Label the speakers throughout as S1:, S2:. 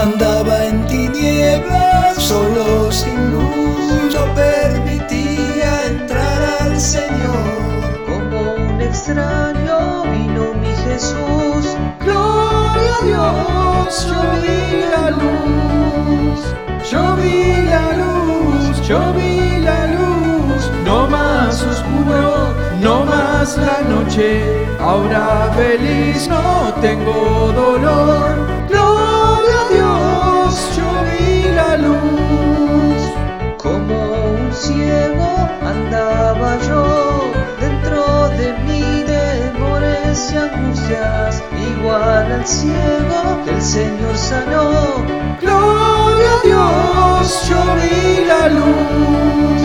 S1: andaba en tinieblas, solo sin luz, no permitía entrar al Señor.
S2: Como un extraño vino mi Jesús.
S1: Gloria a Dios, yo vi la luz, yo vi la luz, yo vi la luz. No más oscuro, no más la noche, ahora feliz no tengo dolor. Gloria a Dios, yo vi la luz.
S2: Como un ciego andaba yo, dentro de mí temores y angustias, igual al ciego que el Señor sanó.
S1: Gloria a Dios, yo vi la luz.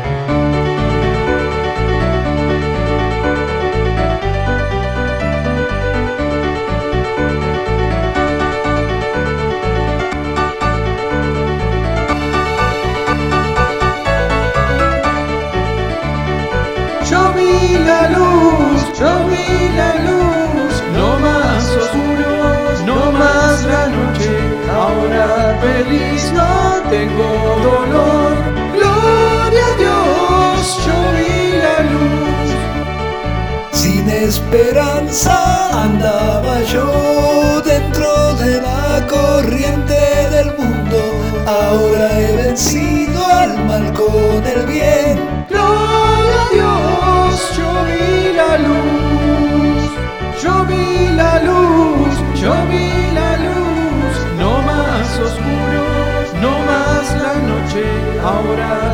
S1: Yo vi la luz, yo vi la luz, no más oscuros, no más la noche, ahora feliz no tengo dolor. Gloria a Dios, yo vi la luz. Sin esperanza andaba yo dentro de la corriente del mundo, ahora he vencido al mal con el bien. Gloria a Dios, yo vi la luz, yo vi la luz, yo vi la luz. No más oscuros, no más la noche, ahora